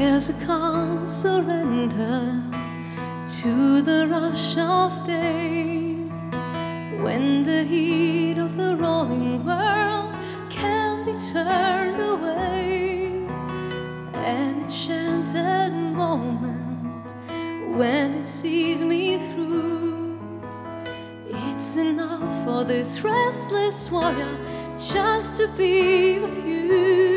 There's a calm surrender to the rush of day, when the heat of the rolling world can be turned away. An enchanted moment when it sees me through. It's enough for this restless warrior just to be with you.